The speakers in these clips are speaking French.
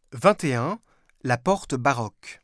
21. La porte baroque.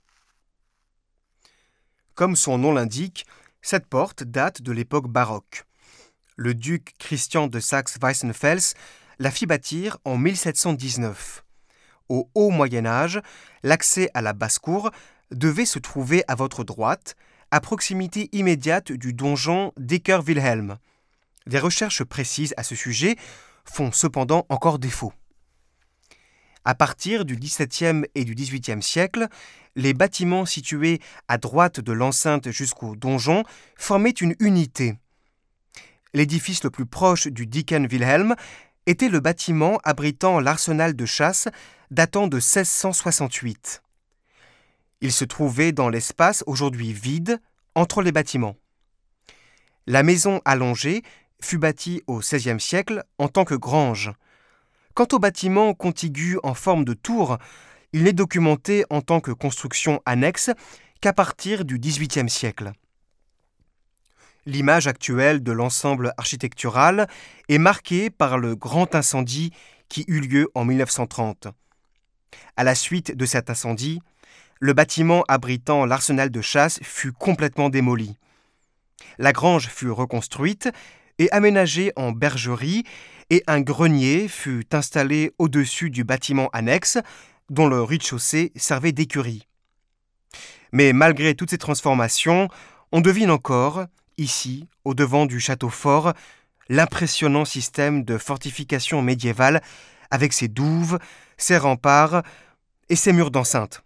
Comme son nom l'indique, cette porte date de l'époque baroque. Le duc Christian de Saxe-Weissenfels la fit bâtir en 1719. Au haut Moyen-Âge, l'accès à la basse-cour devait se trouver à votre droite, à proximité immédiate du donjon d'Ecker-Wilhelm. Des recherches précises à ce sujet font cependant encore défaut. À partir du XVIIe et du XVIIIe siècle, les bâtiments situés à droite de l'enceinte jusqu'au donjon formaient une unité. L'édifice le plus proche du Dicken-Wilhelm était le bâtiment abritant l'arsenal de chasse datant de 1668. Il se trouvait dans l'espace aujourd'hui vide entre les bâtiments. La maison allongée fut bâtie au XVIe siècle en tant que grange. Quant au bâtiment contigu en forme de tour, il n'est documenté en tant que construction annexe qu'à partir du XVIIIe siècle. L'image actuelle de l'ensemble architectural est marquée par le grand incendie qui eut lieu en 1930. À la suite de cet incendie, le bâtiment abritant l'arsenal de chasse fut complètement démoli. La grange fut reconstruite et aménagée en bergerie et un grenier fut installé au-dessus du bâtiment annexe dont le rez-de-chaussée servait d'écurie. Mais malgré toutes ces transformations, on devine encore, ici, au devant du château fort, l'impressionnant système de fortification médiévale avec ses douves, ses remparts et ses murs d'enceinte.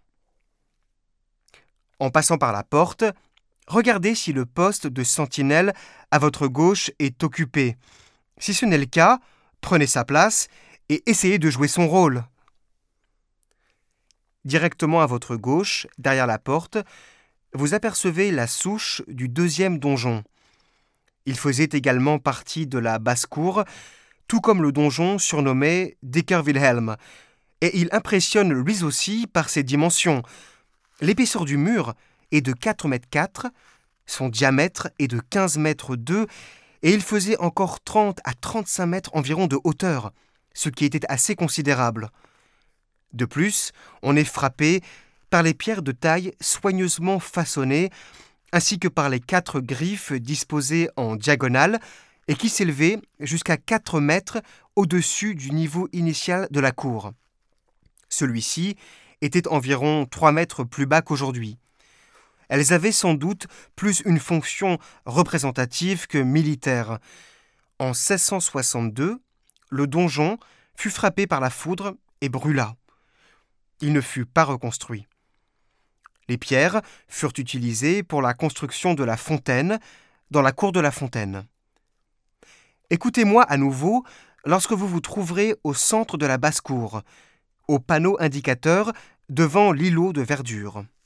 En passant par la porte, regardez si le poste de sentinelle à votre gauche est occupé. Si ce n'est le cas, prenez sa place et essayez de jouer son rôle. Directement à votre gauche, derrière la porte, vous apercevez la souche du deuxième donjon. Il faisait également partie de la basse-cour, tout comme le donjon surnommé d'Ecker-Wilhelm, et il impressionne lui aussi par ses dimensions. L'épaisseur du mur est de 4,4 m, son diamètre est de 15,2 m, et il faisait encore 30 à 35 mètres environ de hauteur, ce qui était assez considérable. De plus, on est frappé par les pierres de taille soigneusement façonnées, ainsi que par les 4 griffes disposées en diagonale et qui s'élevaient jusqu'à 4 mètres au-dessus du niveau initial de la cour. Celui-ci était environ 3 mètres plus bas qu'aujourd'hui. Elles avaient sans doute plus une fonction représentative que militaire. En 1662, le donjon fut frappé par la foudre et brûla. Il ne fut pas reconstruit. Les pierres furent utilisées pour la construction de la fontaine dans la cour de la fontaine. Écoutez-moi à nouveau lorsque vous vous trouverez au centre de la basse-cour, au panneau indicateur devant l'îlot de verdure.